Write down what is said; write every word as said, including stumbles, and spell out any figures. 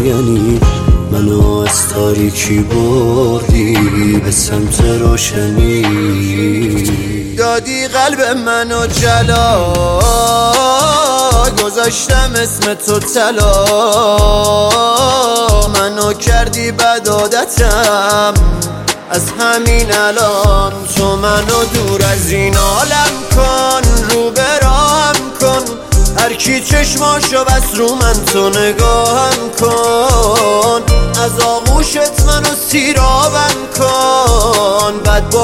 یعنی منو از تاریکی بردی به سمت روشنی. دادی قلب منو جلا، گذاشتم اسم تو طلا، منو کردی بد عادتم از همین الان. تو منو دور از این عالم کن، رو برام کن، هر کی چشماشو بس رو من تو نگاهم کن، از آغوشت منو سیرابم کن. بعد